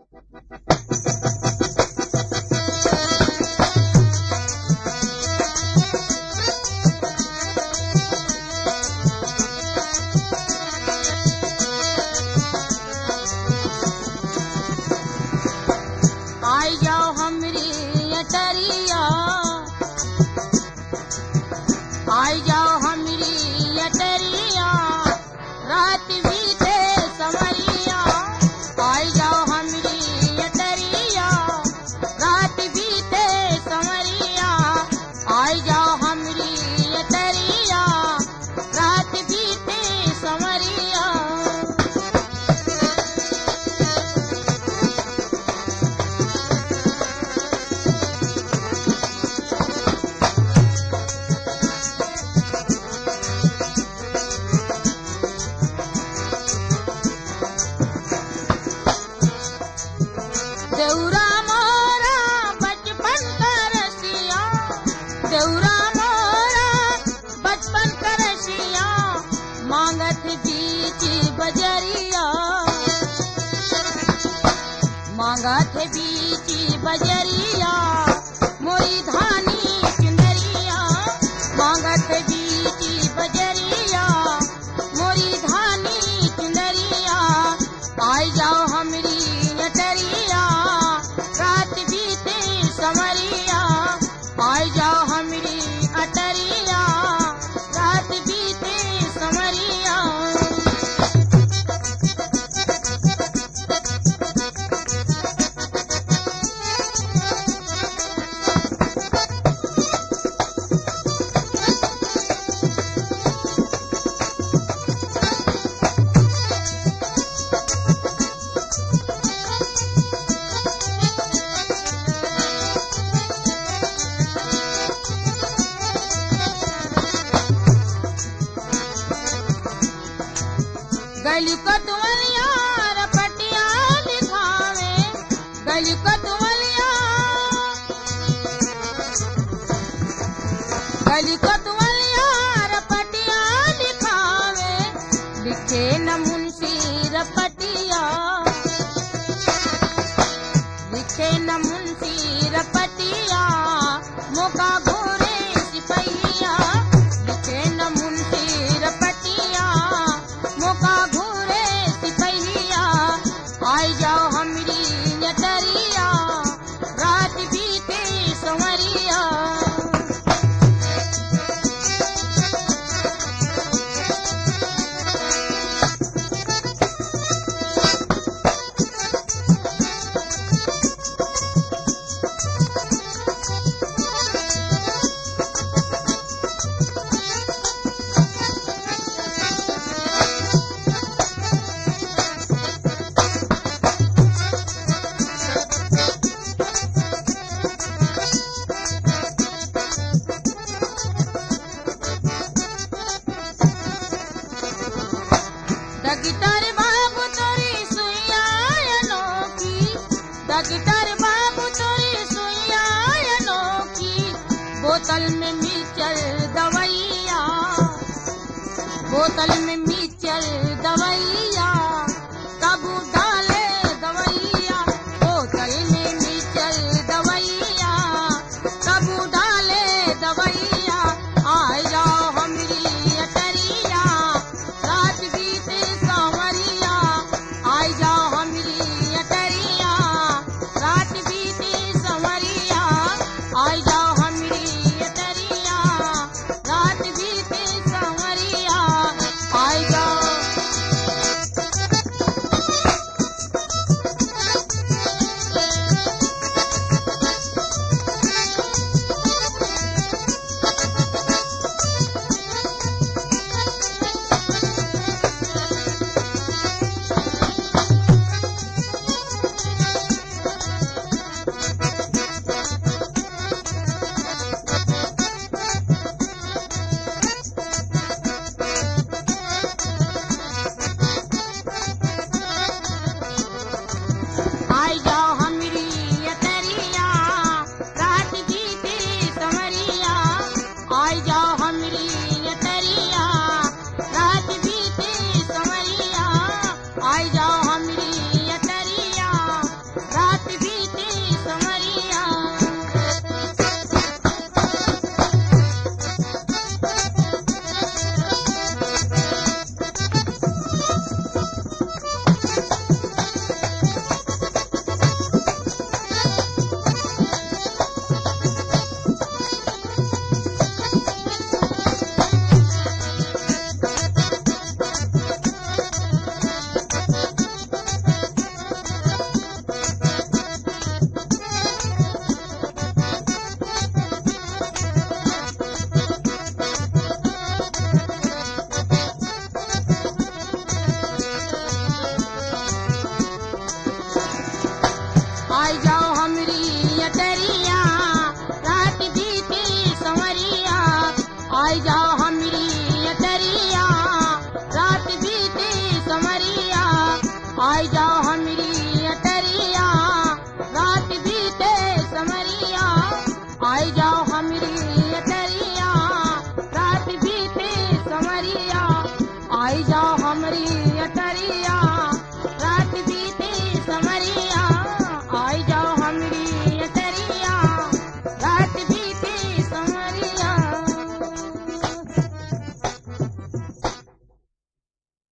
आई जाओ हमरी अटरिया, आई जाओ हमरी अटरिया, रात बीते समरिया। आई जाओ हमरी अटरिया, रात बीते समरिया। आई जाओ हमरी अटरिया, रात बीते समरिया। देउरा मोरा बचपन का रसिया, देउरा मोरा बचपन का रसिया, मांगत बीच बजरिया, मांगत बीच बजरिया, मोरी धानी चुंदरिया। मांगत बीच बजरिया, मोरी धानी चुंदरिया। आई जाओ हमरी अटरिया, रात बीते समरिया। आई जाओ हमरी अटरिया, रात बीते समरिया। गली कतवलिया रपटिया लिखावे, गली कतवलिया, गली कतवलिया रपटिया लिखावे। लिखे न मुंशी रपटिया, लिखे न मुंशी रपटिया, मौका घोरे सिपहिया। लिखे न मुंशी रपटिया, मौका घूरे सिपहिया। आई जाओ हमरी अटरिया, रात बीते संवरिया। डॉक्टर बाबू तोरी सुइया अनोखी, डॉक्टर बाबू तोरी सुइया अनोखी। बोतल में मिचल दवाइया, बोतल